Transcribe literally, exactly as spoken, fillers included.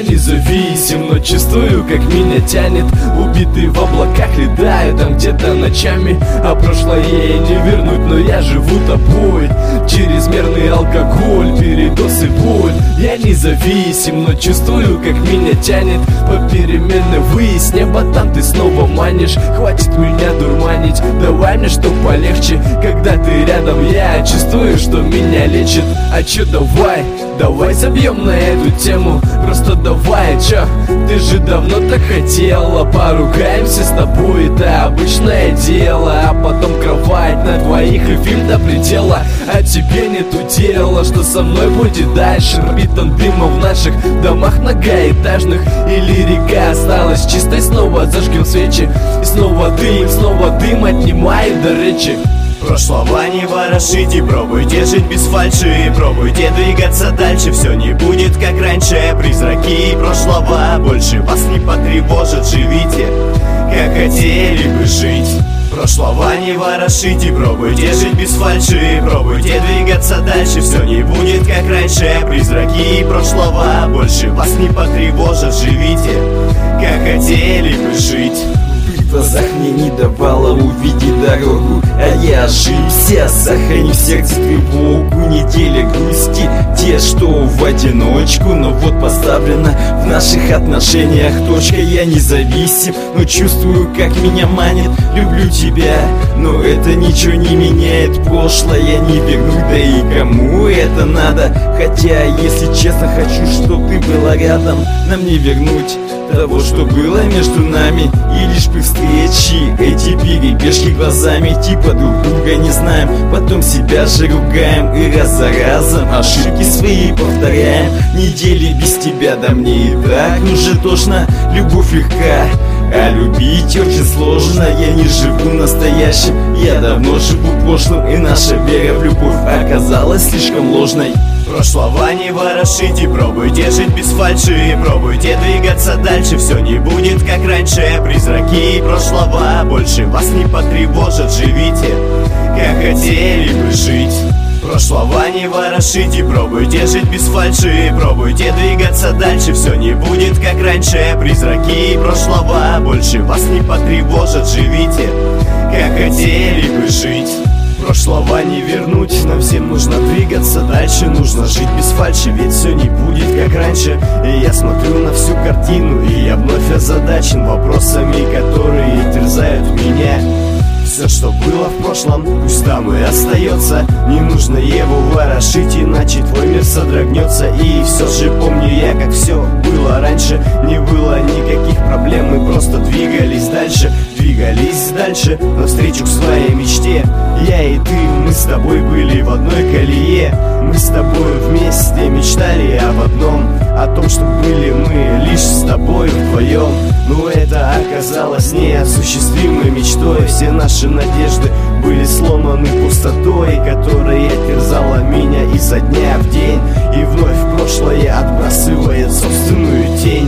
Я независим, но чувствую, как меня тянет. Убитые в облаках летают там где-то ночами, а прошлое не вернуть, но я живу тобой. Чрезмерный алкоголь, передоз и боль. Я независим, но чувствую, как меня тянет. Попеременно выясни, неба там ты снова манишь. Хватит меня дурманить, давай мне что полегче. Когда ты рядом, я чувствую, что меня лечит. А чё давай, давай забьем на эту тему. Просто давай, чё, ты же давно так хотела. Поругаемся с тобой, это обычное дело. А потом кровать на двоих и фильм до предела. А тебе нету дела, что со мной будет дальше. Бетон дыма в наших домах многоэтажных. Или река осталась чистой, снова зажгем свечи. И снова дым, снова дым отнимает до речи. Прошлого не ворошите, пробуйте жить без фальши. Пробуйте двигаться дальше, все не будет как раньше. Призраки прошлого больше вас не потревожат. Живите, как хотели бы жить. Прошлого не ворошите, пробуйте жить без фальши. Пробуйте двигаться дальше, все не будет как раньше. Призраки прошлого больше вас не потревожат. Живите, как хотели бы жить. В глазах мне не давала увидеть дорогу, а я ошибся. Сохранив в сердце тревогу, неделя грусти, те, что в одиночку. Но вот поставлена в наших отношениях точка. Я независим, но чувствую, как меня манит. Люблю тебя, но это ничего не меняет. Прошлое не вернуть, да и кому это надо? Хотя, если честно, хочу, чтоб ты была рядом. Нам не вернуть того, что было между нами. И лишь при встрече эти перебежки глазами, типа друг друга не знаем, потом себя же ругаем. И раз за разом ошибки свои повторяем. Недели без тебя, да мне и так уже тошно. Любовь легка, а любить очень сложно. Я не живу настоящим, я давно живу прошлым. И наша вера в любовь оказалась слишком ложной. Прошлого не ворошите, пробуйте жить без фальши. Пробуйте двигаться дальше, все не будет как раньше. Призраки прошлого больше вас не потревожат. Живите, как хотели бы жить. Прошлого не ворошите, пробуйте жить без фальши. Пробуйте двигаться дальше, все не будет как раньше. Призраки прошлого больше вас не потревожат. Живите, как хотели бы жить. Прошлого не вернуть, нам всем нужно двигаться дальше. Нужно жить без фальши, ведь все не будет как раньше. И я смотрю на всю картину, и я вновь озадачен вопросами, которые терзают меня. Все, что было в прошлом, пусть там и остается. Не нужно его ворошить, иначе твой мир содрогнется. И все же помню я, как все было раньше. Не было никаких проблем, мы просто двигались дальше. Двигались дальше, навстречу к своей мечте. Я и ты, мы с тобой были в одной колее. Мы с тобой вместе мечтали об одном, о том, что были мы лишь с тобой вдвоем. Но это оказалось неосуществимой мечтой. Все наши надежды были сломаны пустотой, которая терзала меня изо дня в день. И вновь прошлое отбрасывает собственную тень.